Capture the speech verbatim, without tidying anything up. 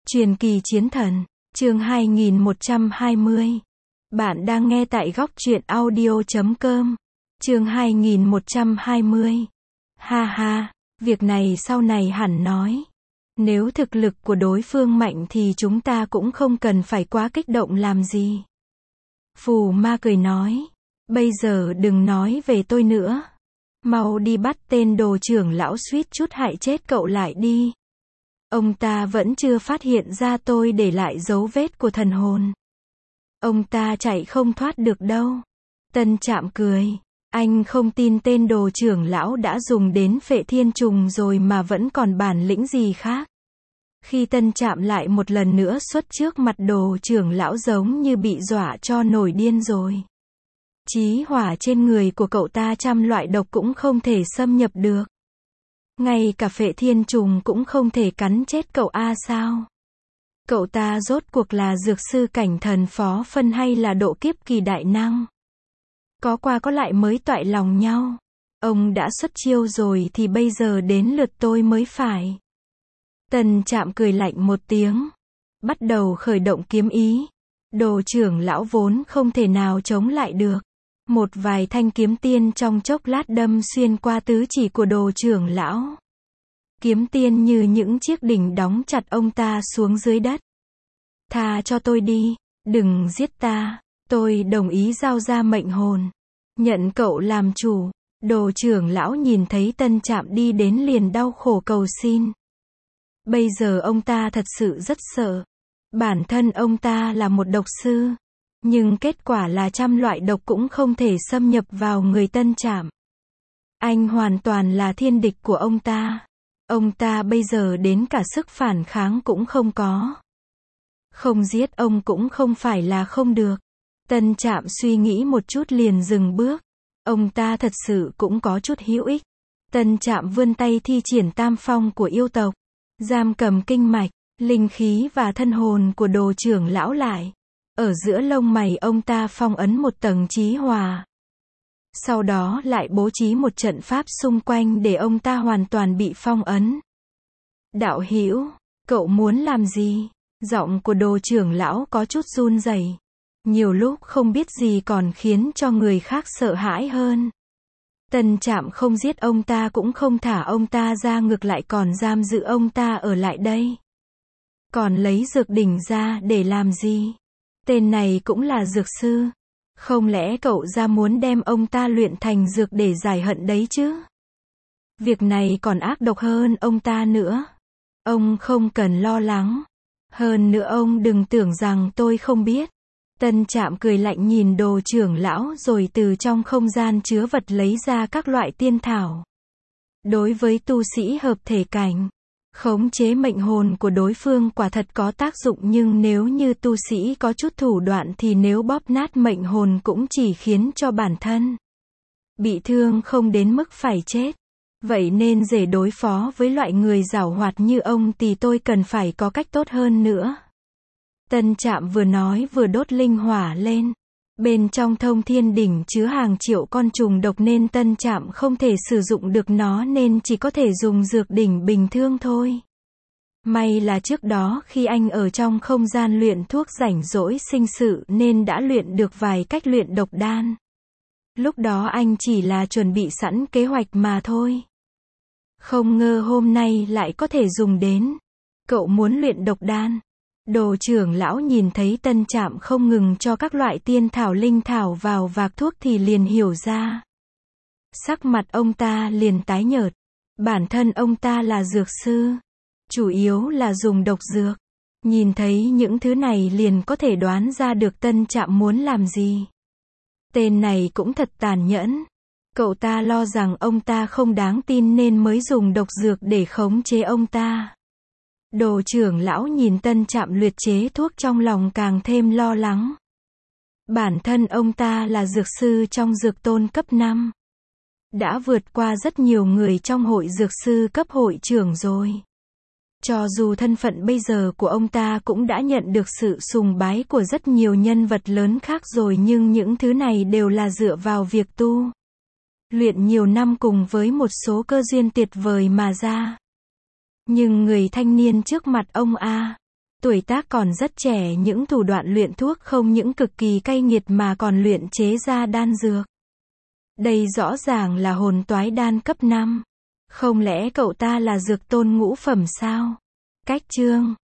Truyền kỳ chiến thần, chương hai nghìn một trăm hai mươi. Bạn đang nghe tại góc truyện audio chấm com. Chương hai nghìn một trăm hai mươi. Ha ha, việc này sau này hẳn nói. Nếu thực lực của đối phương mạnh thì chúng ta cũng không cần phải quá kích động làm gì. Phù ma cười nói. Bây giờ đừng nói về tôi nữa. Mau đi bắt tên đồ trưởng lão suýt chút hại chết cậu lại đi. Ông ta vẫn chưa phát hiện ra tôi để lại dấu vết của thần hồn. Ông ta chạy không thoát được đâu. Tân Trạm cười. Anh không tin tên đồ trưởng lão đã dùng đến phệ thiên trùng rồi mà vẫn còn bản lĩnh gì khác. Khi Tân Trạm lại một lần nữa xuất trước mặt đồ trưởng lão giống như bị dọa cho nổi điên rồi. Chí hỏa trên người của cậu ta trăm loại độc cũng không thể xâm nhập được. Ngay cả phệ thiên trùng cũng không thể cắn chết cậu a sao? Cậu ta rốt cuộc là dược sư cảnh thần phó phân hay là độ kiếp kỳ đại năng? Có qua có lại mới toại lòng nhau. Ông đã xuất chiêu rồi thì bây giờ đến lượt tôi mới phải. Tân Trạm cười lạnh một tiếng. Bắt đầu khởi động kiếm ý. Đồ trưởng lão vốn không thể nào chống lại được. Một vài thanh kiếm tiên trong chốc lát đâm xuyên qua tứ chỉ của đồ trưởng lão. Kiếm tiên như những chiếc đỉnh đóng chặt ông ta xuống dưới đất. Tha cho tôi đi, đừng giết ta, tôi đồng ý giao ra mệnh hồn. Nhận cậu làm chủ. Đồ trưởng lão nhìn thấy Tân Trạm đi đến liền đau khổ cầu xin. Bây giờ ông ta thật sự rất sợ. Bản thân ông ta là một độc sư. Nhưng kết quả là trăm loại độc cũng không thể xâm nhập vào người Tân Trạm. Anh hoàn toàn là thiên địch của ông ta. Ông ta bây giờ đến cả sức phản kháng cũng không có. Không giết ông cũng không phải là không được. Tân Trạm suy nghĩ một chút liền dừng bước. Ông ta thật sự cũng có chút hữu ích. Tân Trạm vươn tay thi triển tam phong của yêu tộc. Giam cầm kinh mạch, linh khí và thân hồn của đồ trưởng lão lại. Ở giữa lông mày ông ta phong ấn một tầng chí hòa. Sau đó lại bố trí một trận pháp xung quanh để ông ta hoàn toàn bị phong ấn. Đạo hữu, cậu muốn làm gì? Giọng của đồ trưởng lão có chút run rẩy. Nhiều lúc không biết gì còn khiến cho người khác sợ hãi hơn. Tân Trạm không giết ông ta cũng không thả ông ta ra, ngược lại còn giam giữ ông ta ở lại đây. Còn lấy dược đỉnh ra để làm gì? Tên này cũng là dược sư. Không lẽ cậu ra muốn đem ông ta luyện thành dược để giải hận đấy chứ? Việc này còn ác độc hơn ông ta nữa. Ông không cần lo lắng. Hơn nữa ông đừng tưởng rằng tôi không biết. Tân Trạm cười lạnh nhìn đồ trưởng lão rồi từ trong không gian chứa vật lấy ra các loại tiên thảo. Đối với tu sĩ hợp thể cảnh, khống chế mệnh hồn của đối phương quả thật có tác dụng, nhưng nếu như tu sĩ có chút thủ đoạn thì nếu bóp nát mệnh hồn cũng chỉ khiến cho bản thân bị thương không đến mức phải chết. Vậy nên để đối phó với loại người giảo hoạt như ông thì tôi cần phải có cách tốt hơn nữa. Tân Trạm vừa nói vừa đốt linh hỏa lên. Bên trong thông thiên đỉnh chứa hàng triệu con trùng độc nên Tân Trạm không thể sử dụng được nó nên chỉ có thể dùng dược đỉnh bình thường thôi. May là trước đó khi anh ở trong không gian luyện thuốc rảnh rỗi sinh sự nên đã luyện được vài cách luyện độc đan. Lúc đó anh chỉ là chuẩn bị sẵn kế hoạch mà thôi. Không ngờ hôm nay lại có thể dùng đến. Cậu muốn luyện độc đan? Đồ trưởng lão nhìn thấy Tân Trạm không ngừng cho các loại tiên thảo linh thảo vào vạc thuốc thì liền hiểu ra. Sắc mặt ông ta liền tái nhợt. Bản thân ông ta là dược sư. Chủ yếu là dùng độc dược. Nhìn thấy những thứ này liền có thể đoán ra được Tân Trạm muốn làm gì. Tên này cũng thật tàn nhẫn. Cậu ta lo rằng ông ta không đáng tin nên mới dùng độc dược để khống chế ông ta. Đồ trưởng lão nhìn Tân Trạm luyện chế thuốc trong lòng càng thêm lo lắng. Bản thân ông ta là dược sư trong dược tôn cấp năm. Đã vượt qua rất nhiều người trong hội dược sư cấp hội trưởng rồi. Cho dù thân phận bây giờ của ông ta cũng đã nhận được sự sùng bái của rất nhiều nhân vật lớn khác rồi, nhưng những thứ này đều là dựa vào việc tu luyện nhiều năm cùng với một số cơ duyên tuyệt vời mà ra. Nhưng người thanh niên trước mặt ông a, Tuổi tác còn rất trẻ, những thủ đoạn luyện thuốc không những cực kỳ cay nghiệt mà còn luyện chế ra đan dược. Đây rõ ràng là hồn toái đan cấp năm. Không lẽ cậu ta là dược tôn ngũ phẩm sao? Cách chương